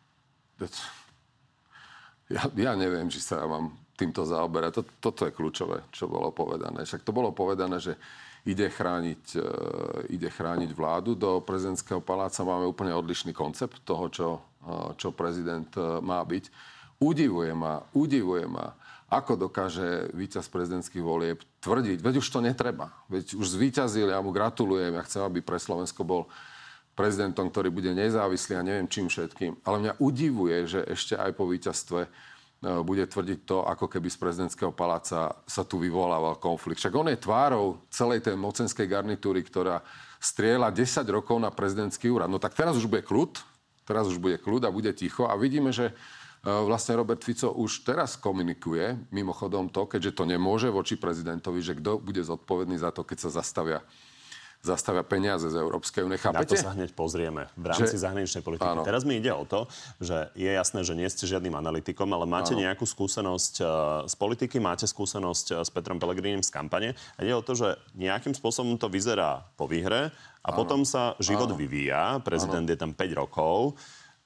Ja, ja neviem, či sa mám týmto zaoberať. Toto je kľúčové, čo bolo povedané. Však to bolo povedané, že ide chrániť, uh, ide chrániť vládu. Do prezidentského paláca máme úplne odlišný koncept toho, čo, uh, čo prezident uh, má byť. Udivuje ma, udivuje ma, ako dokáže víťaz prezidentských volieb tvrdiť, veď už to netreba. Veď už zvíťazil, ja mu gratulujem, ja chcem, aby pre Slovensko bol prezidentom, ktorý bude nezávislý a neviem čím všetkým. Ale mňa udivuje, že ešte aj po víťazstve bude tvrdiť to, ako keby z prezidentského paláca sa tu vyvolával konflikt. Však on je tvárou celej tej mocenskej garnitúry, ktorá strieľa desať rokov na prezidentský úrad. No tak teraz už bude kľud, teraz už bude kľud a bude ticho. A vidíme, že vlastne Robert Fico už teraz komunikuje, mimochodom to, keďže to nemôže voči prezidentovi, že kto bude zodpovedný za to, keď sa zastavia zastavia peniaze z Európskej únie. Na to sa hneď pozrieme v rámci že... zahraničnej politiky. Áno. Teraz mi ide o to, že je jasné, že nie ste žiadnym analytikom, ale máte áno. nejakú skúsenosť z politiky, máte skúsenosť s Petrom Pellegrinim z kampane a ide o to, že nejakým spôsobom to vyzerá po výhre a áno. potom sa život áno. vyvíja. Prezident áno. je tam päť rokov.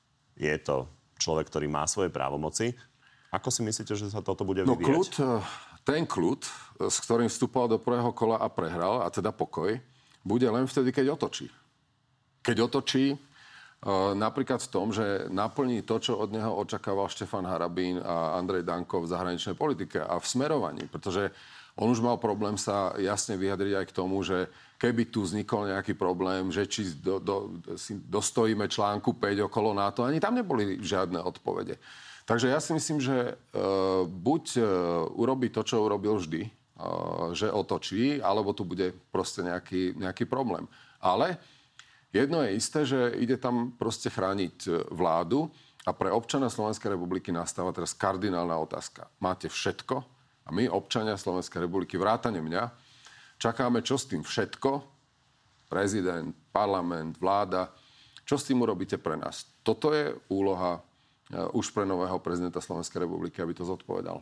Je to človek, ktorý má svoje právomoci. Ako si myslíte, že sa toto bude no, vyvíjať? Kľud, ten kľud, s ktorým vstupoval do prvého kola a prehral, a teda pokoj, bude len vtedy, keď otočí. Keď otočí, e, napríklad v tom, že naplní to, čo od neho očakával Štefan Harabín a Andrej Danko v zahraničnej politike a v smerovaní. Pretože on už mal problém sa jasne vyjadriť aj k tomu, že keby tu vznikol nejaký problém, že či do, do, si dostojíme článku päť okolo NATO, ani tam neboli žiadne odpovede. Takže ja si myslím, že e, buď e, urobí to, čo urobil vždy, že otočí, alebo tu bude proste nejaký, nejaký problém. Ale jedno je isté, že ide tam proste chrániť vládu a pre občana Slovenskej republiky nastáva teraz kardinálna otázka. Máte všetko a my, občania Slovenskej republiky, vrátane mňa, čakáme, čo s tým všetko, prezident, parlament, vláda, čo s tým urobíte pre nás. Toto je úloha už pre nového prezidenta Slovenskej republiky, aby to zodpovedal.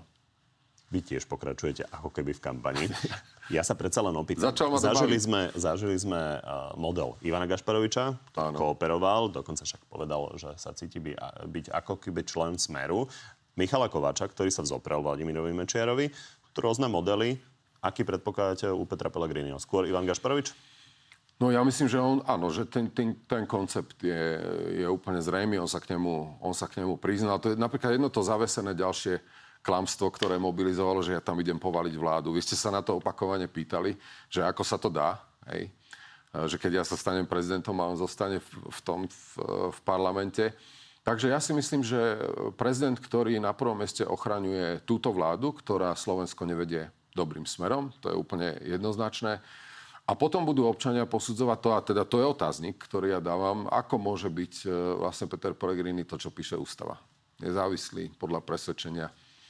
Vy tiež pokračujete ako keby v kampani. Ja sa predsa len opýtam. Zažili sme, zažili sme uh, model Ivana Gašparoviča, ktorý kooperoval, dokonca však povedal, že sa cíti by, byť ako keby člen Smeru. Michala Kováča, ktorý sa vzoprel Vladimirovi Mečiarovi. Rôzne modely. Aký predpokladáte u Petra Pellegriniho? Skôr Ivan Gašparovič? No ja myslím, že on, áno, že ten, ten, ten koncept je, je úplne zrejmý. On sa k nemu, on sa k nemu priznal. To je napríklad jedno to zavesené ďalšie klamstvo, ktoré mobilizovalo, že ja tam idem povaliť vládu. Vy ste sa na to opakovane pýtali, že ako sa to dá, hej? Že keď ja sa stanem prezidentom a on zostane v, v tom v, v parlamente. Takže ja si myslím, že prezident, ktorý na prvom mieste ochraňuje túto vládu, ktorá Slovensko nevedie dobrým smerom, to je úplne jednoznačné. A potom budú občania posudzovať to, a teda to je otáznik, ktorý ja dávam, ako môže byť vlastne Peter Pellegrini to, čo píše ústava. Nezávislý podľa presvedčenia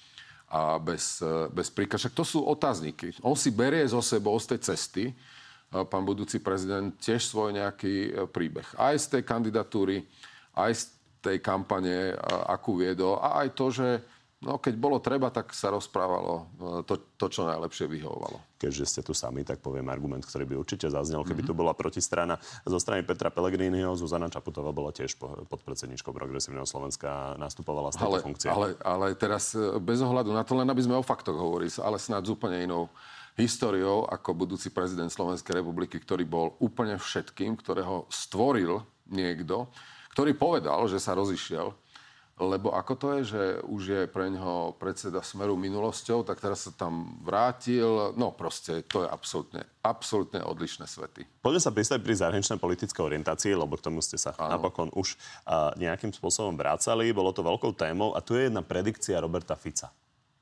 a bez, bez príkažok. To sú otázniky. On si berie zo sebou z tej cesty, pán budúci prezident, tiež svoj nejaký príbeh. Aj z tej kandidatúry, aj z tej kampane, akú viedol, a aj to, že No, keď bolo treba, tak sa rozprávalo to, to čo najlepšie vyhovovalo. Keďže ste tu sami, tak poviem argument, ktorý by určite zaznel, keby tu bola protistrana zo strany Petra Pellegriniho. Zuzana Čaputová bola tiež podpredsedničkou Progresívneho Slovenska, nastupovala z tejto ale, funkcie. Ale, ale teraz bez ohľadu na to, len aby sme o faktoch hovorili, ale snáď s úplne inou históriou ako budúci prezident Slovenskej republiky, ktorý bol úplne všetkým, ktorého stvoril niekto, ktorý povedal, že sa rozišiel. Lebo ako to je, že už je pre ňoho predseda Smeru minulosťou, tak teraz sa tam vrátil. No proste, to je absolútne, absolútne odlišné svety. Poďme sa pristaviť pri zahraničnej politickej orientácii, lebo k tomu ste sa ano. napokon už uh, nejakým spôsobom vracali. Bolo to veľkou témou a tu je jedna predikcia Roberta Fica.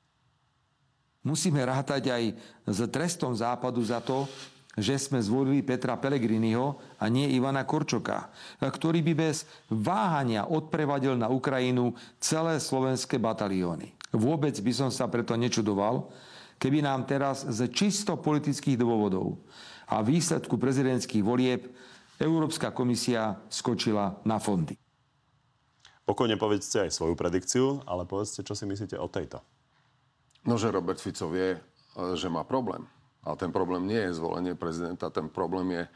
Musíme rátať aj s trestom Západu za to, že sme zvolili Petra Pellegriniho a nie Ivana Korčoka, ktorý by bez váhania odprevadil na Ukrajinu celé slovenské batalióny. Vôbec by som sa preto nečudoval, keby nám teraz z čisto politických dôvodov a výsledku prezidentských volieb Európska komisia skočila na fondy. Pokojne povedzte aj svoju predikciu, ale povedzte, čo si myslíte o tejto. No, že Robert Fico vie, že má problém. Ale ten problém nie je zvolenie prezidenta, ten problém je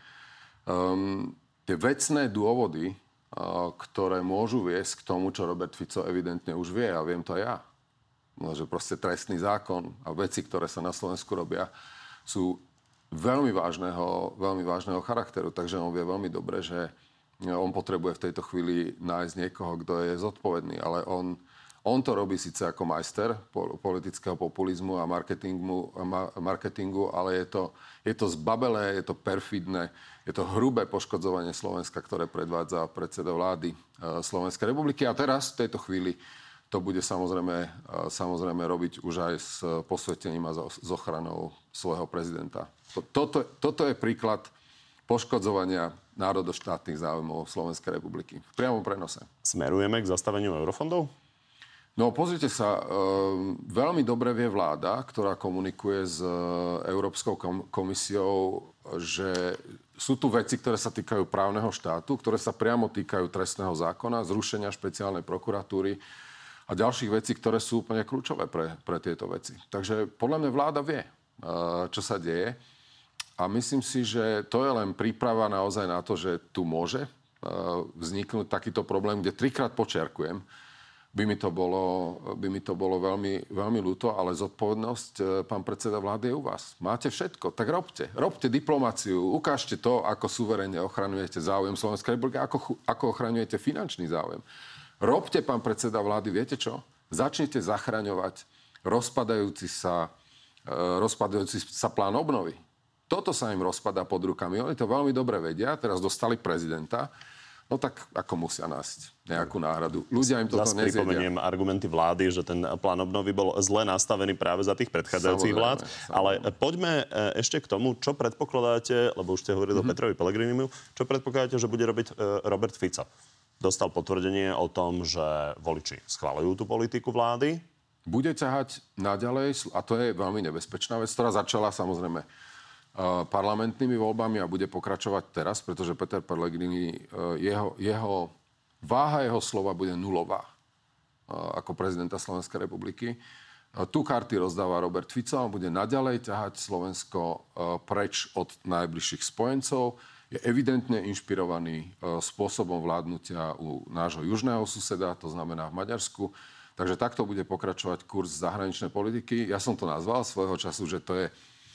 um, tie vecné dôvody, uh, ktoré môžu viesť k tomu, čo Robert Fico evidentne už vie, a viem to aj ja. No, že proste trestný zákon a veci, ktoré sa na Slovensku robia, sú veľmi vážneho, veľmi vážneho charakteru. Takže on vie veľmi dobre, že on potrebuje v tejto chvíli nájsť niekoho, kto je zodpovedný, ale on... On to robí síce ako majster politického populizmu a marketingu, marketingu ale je to, je to zbabelé, je to perfidné, je to hrubé poškodzovanie Slovenska, ktoré predvádza predseda vlády Slovenskej republiky. A teraz, v tejto chvíli, to bude samozrejme, samozrejme robiť už aj s posvetením a s ochranou svojho prezidenta. Toto, toto je príklad poškodzovania národoštátnych záujmov Slovenskej republiky. V priamom prenose. Smerujeme k zastaveniu eurofondov? No pozrite sa, veľmi dobre vie vláda, ktorá komunikuje s Európskou komisiou, že sú tu veci, ktoré sa týkajú právneho štátu, ktoré sa priamo týkajú trestného zákona, zrušenia špeciálnej prokuratúry a ďalších vecí, ktoré sú úplne kľúčové pre, pre tieto veci. Takže podľa mňa vláda vie, čo sa deje. A myslím si, že to je len príprava naozaj na to, že tu môže vzniknúť takýto problém, kde trikrát počiarkujem, by mi to bolo, by mi to bolo veľmi, veľmi ľúto, ale zodpovednosť, pán predseda vlády, je u vás. Máte všetko, tak robte. Robte diplomáciu, ukážte to, ako suverene ochraňujete záujem Slovenskej republiky, ako, ako ochraňujete finančný záujem. Robte, pán predseda vlády, viete čo? Začnite zachraňovať rozpadajúci sa, rozpadajúci sa plán obnovy. Toto sa im rozpadá pod rukami. Oni to veľmi dobre vedia, teraz dostali prezidenta. No tak ako musia nájsť nejakú náhradu. Ľudia im toto nezjedia. Zas pripomeniem argumenty vlády, že ten plán obnovy bol zle nastavený práve za tých predchádzajúcich vlád. Samozrejme. Ale poďme ešte k tomu, čo predpokladáte, lebo už ste hovorili mm-hmm. o Petrovi Pellegrinimu, čo predpokladáte, že bude robiť Robert Fico? Dostal potvrdenie o tom, že voliči schvaľujú tú politiku vlády. Bude ťahať naďalej, a to je veľmi nebezpečná vec, ktorá začala samozrejme parlamentnými voľbami a bude pokračovať teraz, pretože Peter Pellegrini, jeho, jeho váha jeho slova bude nulová ako prezidenta Slovenskej republiky. Tu karty rozdáva Robert Fico a bude naďalej ťahať Slovensko preč od najbližších spojencov. Je evidentne inšpirovaný spôsobom vládnutia u nášho južného suseda, to znamená v Maďarsku. Takže takto bude pokračovať kurz zahraničnej politiky. Ja som to nazval svojho času, že to je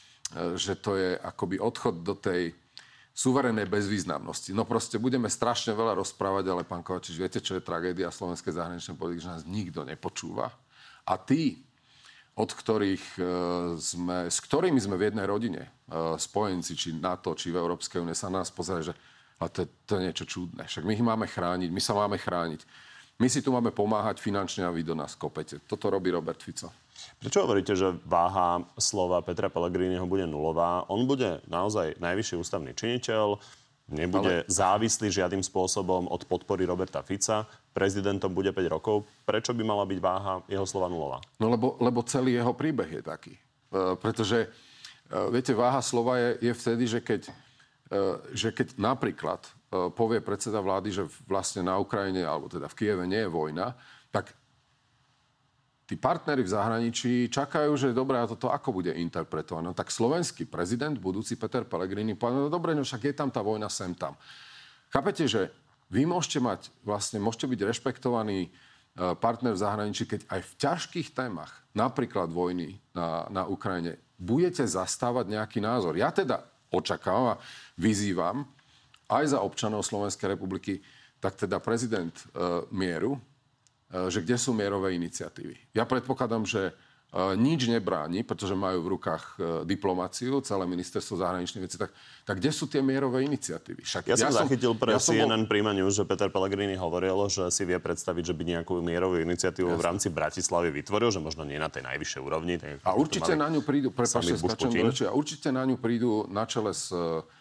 že to je akoby odchod do tej suverénnej bezvýznamnosti. No proste budeme strašne veľa rozprávať, ale pán Kovačič, viete, čo je tragédia slovenskej zahraničnej politiky, že nás nikto nepočúva. A tí, od ktorých sme, s ktorými sme v jednej rodine, spojenci, či NATO, či v Európskej únie, sa nás pozerajú, že ale to, to je niečo čudné. Však my ich máme chrániť, my sa máme chrániť. My si tu máme pomáhať finančne a vy do nás kopete. Toto robí Robert Fico. Prečo hovoríte, že váha slova Petra Pellegriniho bude nulová? On bude naozaj najvyšší ústavný činiteľ, nebude Ale... závislý žiadnym spôsobom od podpory Roberta Fica, prezidentom bude päť rokov. Prečo by mala byť váha jeho slova nulová? No lebo, lebo celý jeho príbeh je taký. E, pretože, e, viete, váha slova je, je vtedy, že keď, e, že keď napríklad e, povie predseda vlády, že vlastne na Ukrajine, alebo teda v Kieve nie je vojna, tak tí partneri v zahraničí čakajú, že dobre, a toto ako bude interpretované. No tak slovenský prezident, budúci Peter Pellegrini, povedal, no dobre, no však je tam tá vojna sem tam. Chápete, že vy môžete mať, vlastne môžete byť rešpektovaný partner v zahraničí, keď aj v ťažkých témach, napríklad vojny na, na Ukrajine, budete zastávať nejaký názor. Ja teda očakávam a vyzývam aj za občanov Slovenskej republiky, tak teda prezident e, mieru, že kde sú mierové iniciatívy. Ja predpokladám, že nič nebráni, pretože majú v rukách diplomáciu, celé ministerstvo zahraničných vecí, tak, tak kde sú tie mierové iniciatívy? Však ja, ja som zachytil pre ja C N N bol... Prima News, že Peter Pellegrini hovoril, že si vie predstaviť, že by nejakú mierovú iniciatívu Jasne. v rámci Bratislavy vytvoril, že možno nie na tej najvyššej úrovni. Tak, a určite na ňu prídu, prepáčte, skáčem do reči, a určite na ňu prídu na čele s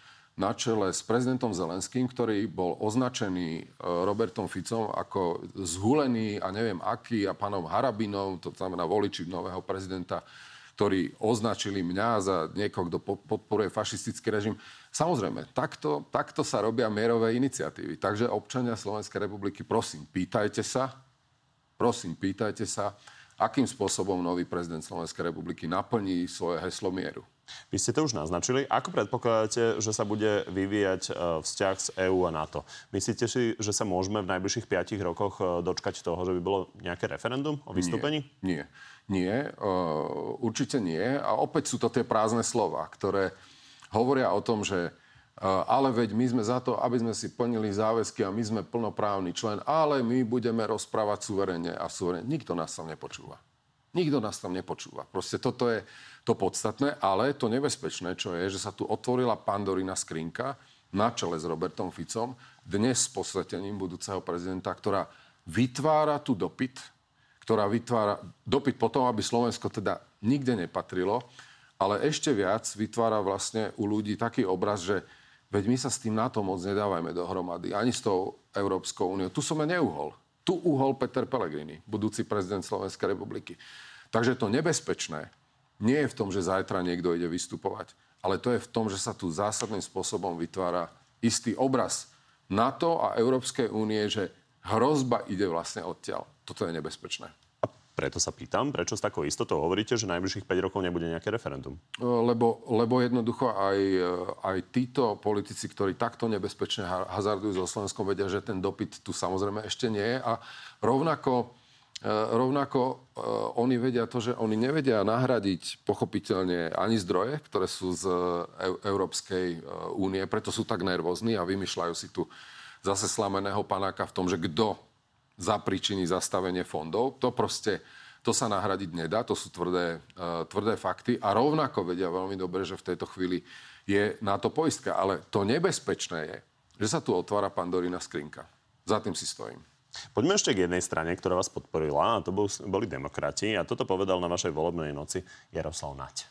na čele s prezidentom Zelenským, ktorý bol označený Robertom Ficom ako zhulený a neviem aký a pánom Harabinom, to znamená voliči nového prezidenta, ktorí označili mňa za niekoho, kto podporuje fašistický režim. Samozrejme, takto, takto sa robia mierové iniciatívy. Takže občania Slovenskej republiky, prosím, pýtajte sa, prosím, pýtajte sa, akým spôsobom nový prezident Slovenskej republiky naplní svoje heslo mieru. Vy ste to už naznačili. Ako predpokladáte, že sa bude vyvíjať vzťah s é ú a NATO? Myslíte si, že sa môžeme v najbližších piatich rokoch dočkať toho, že by bolo nejaké referendum o vystúpení? Nie, nie. nie. Uh, určite nie. A opäť sú to tie prázdne slova, ktoré hovoria o tom, že uh, ale veď my sme za to, aby sme si plnili záväzky a my sme plnoprávny člen, ale my budeme rozprávať suverene a suverene. Nikto nás tam nepočúva. Nikto nás tam nepočúva. Proste toto je to podstatné, ale to nebezpečné, čo je, že sa tu otvorila Pandorina skrinka na čele s Robertom Ficom, dnes s posvetením budúceho prezidenta, ktorá vytvára tu dopyt, ktorá vytvára dopyt potom, aby Slovensko teda nikde nepatrilo, ale ešte viac vytvára vlastne u ľudí taký obraz, že veď my sa s tým NATO moc nedávajme dohromady, ani s tou Európskou úniou. Tu som ja neuhol. Tu uhol Peter Pellegrini, budúci prezident Slovenskej republiky. Takže to nebezpečné nie je v tom, že zajtra niekto ide vystupovať, ale to je v tom, že sa tu zásadným spôsobom vytvára istý obraz NATO a Európskej únie, že hrozba ide vlastne odtiaľ. Toto je nebezpečné. A preto sa pýtam, prečo s takou istotou hovoríte, že najbližších päť rokov nebude nejaké referendum? Lebo, lebo jednoducho aj, aj títo politici, ktorí takto nebezpečne hazardujú so Slovenskom, vedia, že ten dopyt tu samozrejme ešte nie je. A rovnako, rovnako oni vedia to, že oni nevedia nahradiť pochopiteľne ani zdroje, ktoré sú z Európskej únie, preto sú tak nervózni a vymýšľajú si tu zase slameného panáka v tom, že kto zapričiní zastavenie fondov. To proste, to sa nahradiť nedá, to sú tvrdé, uh, tvrdé fakty a rovnako vedia veľmi dobre, že v tejto chvíli je na to poistka. Ale to nebezpečné je, že sa tu otvára Pandorina skrinka. Za tým si stojím. Poďme ešte k jednej strane, ktorá vás podporila, a to boli demokrati. A toto povedal na vašej volebnej noci Jaroslav Naď.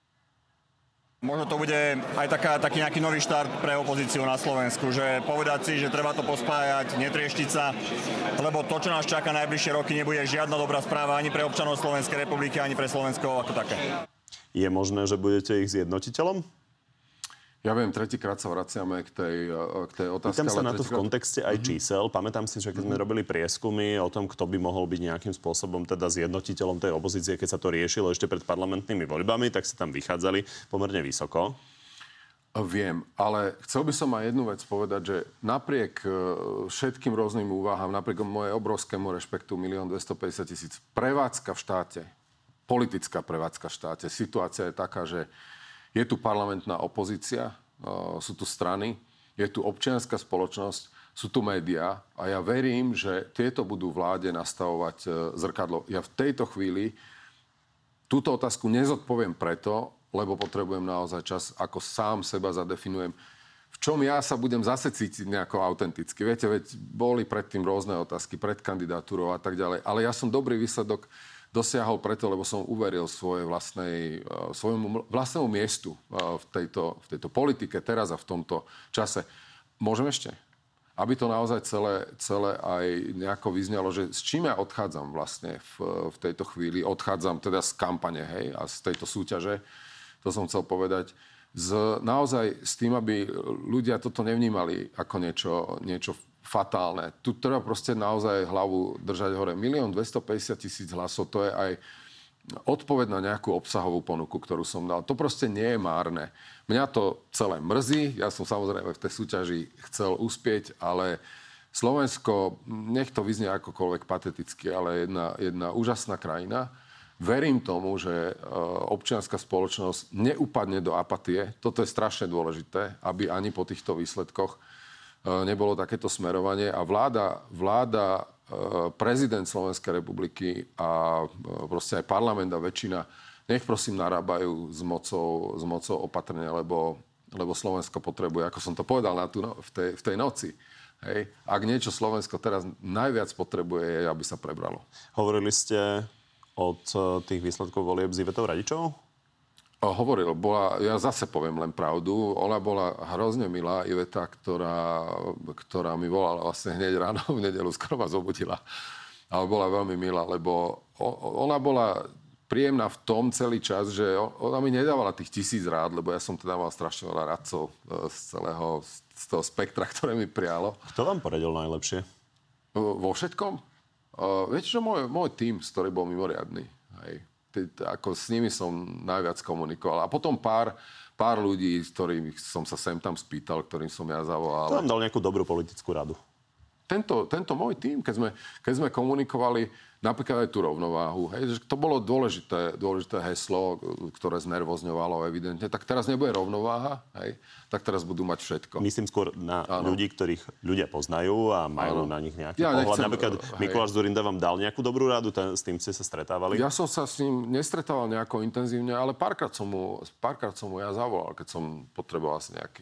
Možno to bude aj taká, taký nejaký nový štart pre opozíciu na Slovensku, že povedať si, že treba to pospájať, netrieštiť sa, lebo to, čo nás čaká najbližšie roky, nebude žiadna dobrá správa ani pre občanov Slovenskej republiky, ani pre Slovensko ako také. Je možné, že budete ich zjednotiteľom? Ja viem, tretíkrát sa vraciame k tej, k tej otázke. Pýtam sa na to v kontexte aj čísel. Pamätám si, že keď sme robili prieskumy o tom, kto by mohol byť nejakým spôsobom teda zjednotiteľom tej opozície, keď sa to riešilo ešte pred parlamentnými voľbami, tak si tam vychádzali pomerne vysoko. Viem, ale chcel by som aj jednu vec povedať, že napriek všetkým rôznym úvahám, napriek mojej obrovskému rešpektu milión dvestopäťdesiat tisíc, prevádzka v štáte, politická prevádzka v štáte, situácia je taká, že je tu parlamentná opozícia, sú tu strany, je tu občianska spoločnosť, sú tu médiá a ja verím, že tieto budú vláde nastavovať zrkadlo. Ja v tejto chvíli túto otázku nezodpoviem preto, lebo potrebujem naozaj čas, ako sám seba zadefinujem, v čom ja sa budem zase cítiť nejako autenticky. Viete, veď boli predtým rôzne otázky, pred kandidatúrou a tak ďalej, ale ja som dobrý výsledok dosiahol preto, lebo som uveril svojej vlastnej, svojmu vlastnému miestu v tejto, v tejto politike teraz a v tomto čase. Môžem ešte? Aby to naozaj celé, celé aj nejako vyznelo, že s čím ja odchádzam vlastne v, v tejto chvíli. Odchádzam teda z kampane, hej, a z tejto súťaže. To som chcel povedať. Z, naozaj s tým, aby ľudia toto nevnímali ako niečo, niečo fatálne. Tu treba proste naozaj hlavu držať hore. milión dvestopäťdesiat tisíc hlasov, to je aj odpoveď na nejakú obsahovú ponuku, ktorú som dal. To proste nie je márne. Mňa to celé mrzí. Ja som samozrejme v tej súťaži chcel uspieť, ale Slovensko, nech to vyznie akokoľvek pateticky, ale jedna, jedna úžasná krajina. Verím tomu, že občianska spoločnosť neupadne do apatie. Toto je strašne dôležité, aby ani po týchto výsledkoch nebolo takéto smerovanie. A vláda, vláda, prezident Slovenskej republiky a proste aj parlament a väčšina, nech prosím narábajú s mocou, s mocou opatrne, lebo, lebo Slovensko potrebuje, ako som to povedal na tú, no, v, tej, v tej noci. Hej. Ak niečo Slovensko teraz najviac potrebuje, je, aby sa prebralo. Hovorili ste od tých výsledkov volieb s Ivetou Radičovou? O, hovoril. Bola, ja zase poviem len pravdu. Ona bola hrozne milá, Iveta, ktorá, ktorá mi volala vlastne hneď ráno v nedeľu, skoro ma zobudila. Ale bola veľmi milá, lebo ona bola príjemná v tom celý čas, že ona mi nedávala tých tisíc rád, lebo ja som teda mal strašne veľa radcov z celého, z toho spektra, ktoré mi prialo. Kto vám poradil najlepšie? Vo všetkom? Uh, viete čo, môj, môj tím, ktorý bol mimoriadny. Hej. Ty, ako s nimi som najviac komunikoval. A potom pár, pár ľudí, s ktorými som sa sem tam spýtal, ktorým som ja zavolal. To vám dal nejakú dobrú politickú radu? Tento, tento môj tím, keď sme, keď sme komunikovali napríklad aj tú rovnováhu, hej, že to bolo dôležité, dôležité heslo, ktoré znervozňovalo evidentne, tak teraz nebude rovnováha, hej, tak teraz budú mať všetko. Myslím skôr na ano. ľudí, ktorých ľudia poznajú a majú ano. na nich nejaký ja pohľad. Nechcem, napríklad hej. Mikuláš Dzurinda vám dal nejakú dobrú radu, ten, s tým ste sa stretávali? Ja som sa s ním nestretával nejako intenzívne, ale párkrát som mu, párkrát som mu ja zavolal, keď som potreboval si nejaký,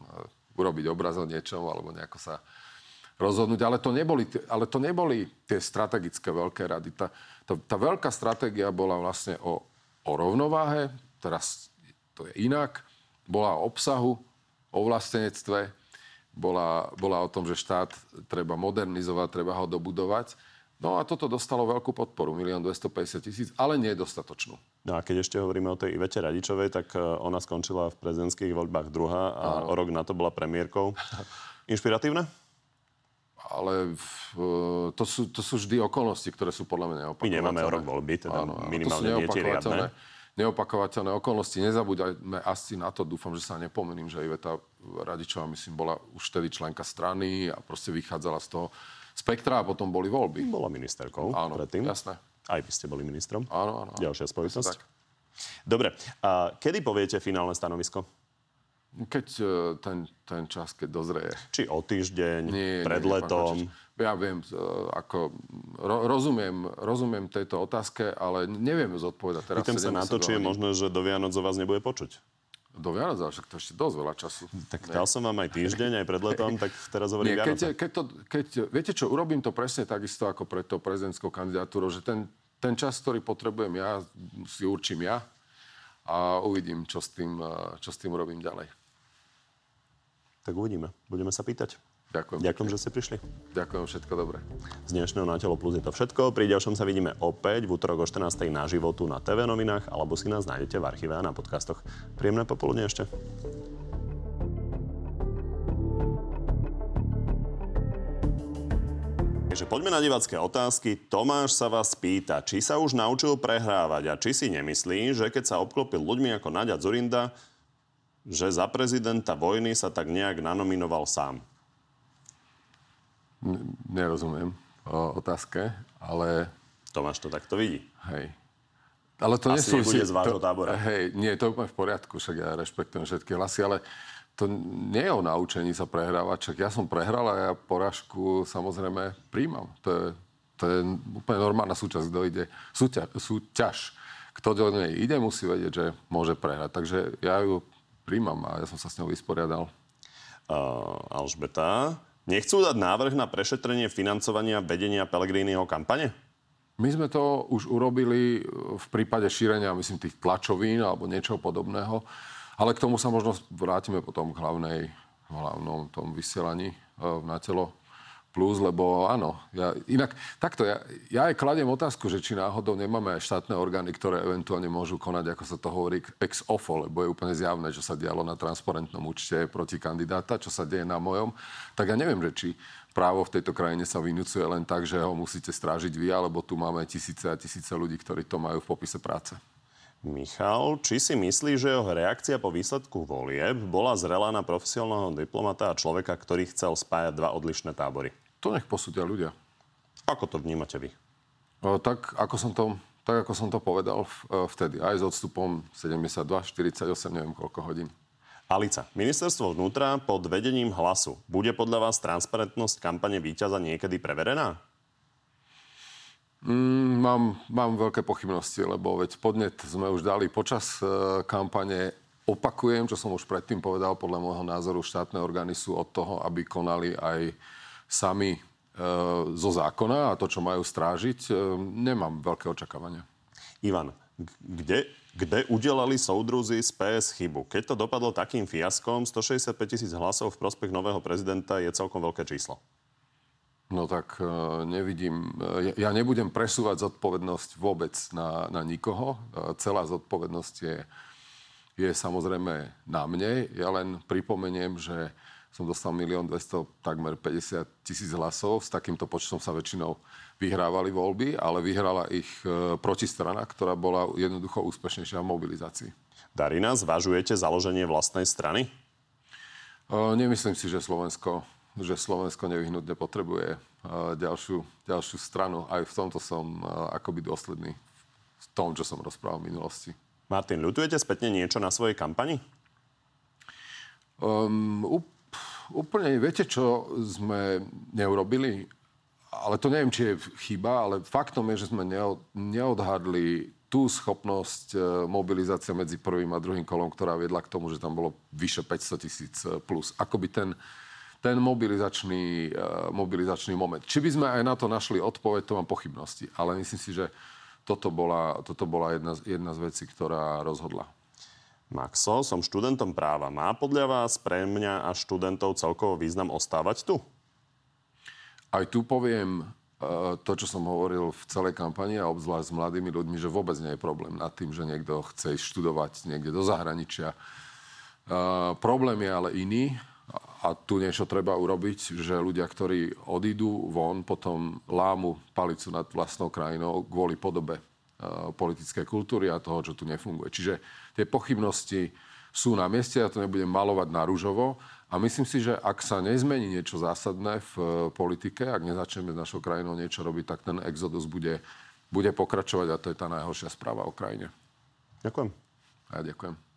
urobiť obraz o niečom, alebo nejako sa rozhodnúť, ale to neboli, ale to neboli tie strategické veľké rady. Tá, tá, tá veľká stratégia bola vlastne o, o rovnováhe, teraz to je inak, bola o obsahu, o vlastenectve, bola, bola o tom, že štát treba modernizovať, treba ho dobudovať. No a toto dostalo veľkú podporu, milión dvestopäťdesiat tisíc, ale nedostatočnú. No a keď ešte hovoríme o tej Ivete Radičovej, tak ona skončila v prezidentských voľbách druhá a Áno. o rok na to bola premiérkou. Inšpiratívne? Ale to sú, to sú vždy okolnosti, ktoré sú podľa mňa neopakovateľné. My nemáme o rok voľby, teda áno, minimálne nie tie riadne. Neopakovateľné okolnosti. Nezabúdajme asi na to, dúfam, že sa nepomýlim, že Iveta Radičová, myslím, bola už vtedy členka strany a proste vychádzala z toho spektra a potom boli voľby. Bola ministerkou áno, predtým. Jasné. Aj vy ste boli ministrom. Áno, áno. Ďalšia spojitosť. Dobre. A kedy poviete finálne stanovisko? Keď ten, ten čas, keď dozrie. Či o týždeň, nie, pred nie, letom? Ja viem, ako ro, rozumiem, rozumiem tejto otázke, ale neviem zodpovedať. Teraz pýtam sa na to, či je možné, že do Vianoc o vás nebude počuť. Do Vianoc, ale však to ešte dosť veľa času. Tak dal som vám aj týždeň, aj pred letom, tak teraz hovorím Vianoce. Keď, keď to, keď, viete čo, urobím to presne takisto ako pred tou prezidentskou kandidatúrou, že ten, ten čas, ktorý potrebujem ja, si určím ja a uvidím, čo s tým, čo s tým urobím ďalej. Tak uvidíme. Budeme sa pýtať. Ďakujem. Ďakujem, že ste prišli. Ďakujem, všetko dobré. Z dnešného Na telo plus je to všetko. Pri ďalšom sa vidíme opäť v útorok o štrnástej na životu na té vé novinách, alebo si nás nájdete v archíve a na podcastoch. Príjemné popoludne ešte. Takže poďme na divácké otázky. Tomáš sa vás pýta, či sa už naučil prehrávať a či si nemyslí, že keď sa obklopil ľuďmi ako Naďa Dzurinda, že za prezidenta vojny sa tak nejak nanominoval sám? Nerozumiem o otázke, ale... Tomáš to takto vidí. Hej. Ale to asi nesúvisí... nebude z vášho tábora. Hej, nie, to je úplne v poriadku, však ja rešpektujem všetky hlasy, ale to nie je o naučení sa prehrávať, však ja som prehral a ja porážku samozrejme príjmam. To je, to je úplne normálna súčasť, kto ide... Súťaž, súťaž. Kto do nej ide, musí vedieť, že môže prehrať. Takže ja ju príjmam a ja som sa s ňou vysporiadal. Uh, Alžbeta, nechcú dať návrh na prešetrenie financovania vedenia Pellegriniho kampane? My sme to už urobili v prípade šírenia, myslím, tých tlačovín alebo niečoho podobného. Ale k tomu sa možno vrátime potom k hlavnej, hlavnom tom vysielaní uh, na telo plus, lebo áno, ja, inak takto, ja, ja aj kladiem otázku, že či náhodou nemáme aj štátne orgány, ktoré eventuálne môžu konať, ako sa to hovorí, ex ofo, lebo je úplne zjavné, čo sa dialo na transparentnom účte proti kandidáta, čo sa deje na mojom, tak ja neviem, že či právo v tejto krajine sa vynúcuje len tak, že ho musíte strážiť vy, alebo tu máme tisíce a tisíce ľudí, ktorí to majú v popise práce. Michal, či si myslí, že jeho reakcia po výsledku volieb bola zrelá na profesionálneho diplomata a človeka, ktorý chcel spájať dva odlišné tábory? To nech posúdia ľudia. Ako to vnímate vy? O, tak, ako som to, tak, ako som to povedal v, vtedy. Aj s odstupom sedemdesiatdva, štyridsaťosem, neviem koľko hodín. Alica, ministerstvo vnútra pod vedením Hlasu. Bude podľa vás transparentnosť kampane víťaza niekedy preverená? Mm, mám, mám veľké pochybnosti, lebo veď podnet sme už dali počas e, kampane. Opakujem, čo som už predtým povedal, podľa môjho názoru štátne orgány sú od toho, aby konali aj sami e, zo zákona a to, čo majú strážiť, e, nemám veľké očakávania. Ivan, kde, kde udelali soudruzi z pé es chybu? Keď to dopadlo takým fiaskom, stošesťdesiatpäť tisíc hlasov v prospech nového prezidenta je celkom veľké číslo. No tak e, nevidím, e, ja nebudem presúvať zodpovednosť vôbec na, na nikoho. E, celá zodpovednosť je, je samozrejme na mne. Ja len pripomeniem, že som dostal milión dvesto, takmer päťdesiat tisíc hlasov. S takýmto počtom sa väčšinou vyhrávali voľby, ale vyhrala ich e, protistrana, ktorá bola jednoducho úspešnejšia v mobilizácii. Darina, zvažujete založenie vlastnej strany? E, nemyslím si, že Slovensko, že Slovensko nevyhnutne potrebuje e, ďalšiu, ďalšiu stranu. Aj v tomto som e, akoby dôsledný v tom, čo som rozprával v minulosti. Martin, ľutujete spätne niečo na svojej kampani? Um, Úplne, viete, čo sme neurobili? Ale to neviem, či je chyba, ale faktom je, že sme neodhadli tú schopnosť mobilizácie medzi prvým a druhým kolom, ktorá viedla k tomu, že tam bolo vyše päťsto tisíc plus. Akoby ten, ten mobilizačný, mobilizačný moment. Či by sme aj na to našli odpoveď, to mám pochybnosti. Ale myslím si, že toto bola, toto bola jedna, jedna z vecí, ktorá rozhodla. Maxo, som študentom práva. Má podľa vás pre mňa a študentov celkovo význam ostávať tu? Aj tu poviem uh, to, čo som hovoril v celej kampani a obzvlášť s mladými ľuďmi, že vôbec nie je problém nad tým, že niekto chce ísť študovať niekde do zahraničia. Uh, problém je ale iný a tu niečo treba urobiť, že ľudia, ktorí odídu von, potom lámu palicu nad vlastnou krajinou kvôli podobe politickej kultúry a toho, čo tu nefunguje. Čiže tie pochybnosti sú na mieste, ja to nebudem malovať na ružovo a myslím si, že ak sa nezmení niečo zásadné v politike, ak nezačneme s našou krajinou niečo robiť, tak ten exodus bude, bude pokračovať a to je tá najhoršia správa o krajine. Ďakujem. A ja ďakujem.